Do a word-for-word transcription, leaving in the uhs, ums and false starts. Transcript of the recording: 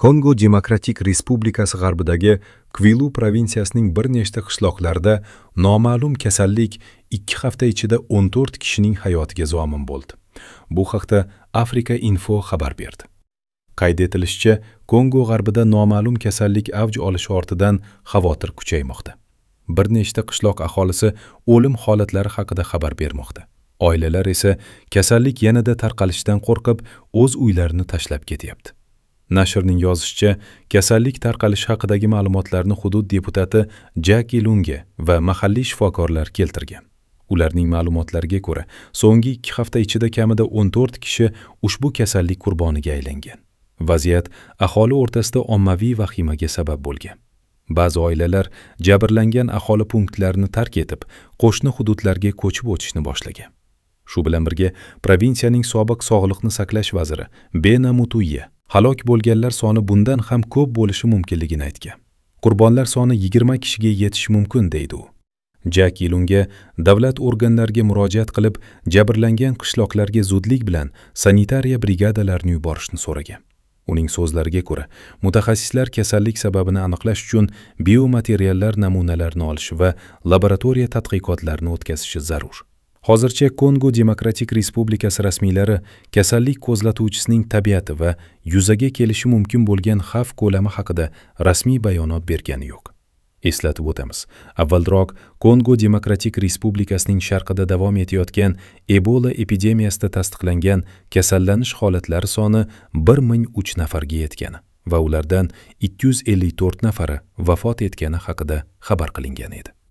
Kongo Demokratik Respublikasi g'arbidagi Kvilu provinsiyasining bir nechta qishloqlarida noma'lum kasallik ikki hafta ichida o'n to'rt kishining hayotiga zomin bo'ldi. Bu haqda Afrika Info xabar berdi. Qayd etilishicha, Kongo g'arbida noma'lum kasallik avj olishi ortidan xavotir kuchaymoqda. Bir nechta qishloq aholisi o'lim holatlari haqida xabar bermoqda. Oilalar esa kasallik yanada tarqalishidan qo'rqib, o'z uylarini tashlab ketyapti. Nashrning yozishicha, kasallik tarqalishi haqidagi ma'lumotlarni hudud deputati Jackie Lunge va mahalliy shifokorlar keltirgan. Ularning ma'lumotlariga ko'ra, so'nggi ikki hafta ichida kamida o'n to'rt kishi ushbu kasallik qurboniga aylangan. Vaziyat aholi o'rtasida ommaviy vahimaga sabab bo'lgan. Ba'zi oilalar jabrlangan aholi punktlarini tark etib, qo'shni hududlarga ko'chib o'tishni boshlagan. Shu bilan birga, provinsiyaning sobiq sog'liqni saqlash vaziri Bena Mutuye halok bo'lganlar soni bundan ham ko'p bo'lishi mumkinligini aytgan. Qurbonlar soni yigirma kishiga yetishi mumkin deydi u. Jackie Lunge davlat organlariga murojaat qilib, jabrlangan qishloqlarga zudlik bilan sanitariya brigadalarini yuborishni so'ragan. Uning so'zlariga ko'ra, mutaxassislar kasallik sababini aniqlash uchun biomateriallar namunalarini olish va laboratoriya tadqiqotlarini o'tkazishi zarur. Hozircha Kongo Demokratik Respublikasi rasmiylari kasallik qo'zlatuvchisining tabiati va yuzaga kelishi mumkin bo'lgan xavf ko'lami haqida rasmiy bayonot bergani yo'q. Eslatib o'tamiz, avvalroq Kongo Demokratik Respublikasining sharqida davom etayotgan Ebola epidemiyasida tasdiqlangan kasallanish holatlari soni bir ming uch nafarga yetgani va ulardan ikki yuz ellik to'rt nafari vafot etgani haqida xabar qilingan edi.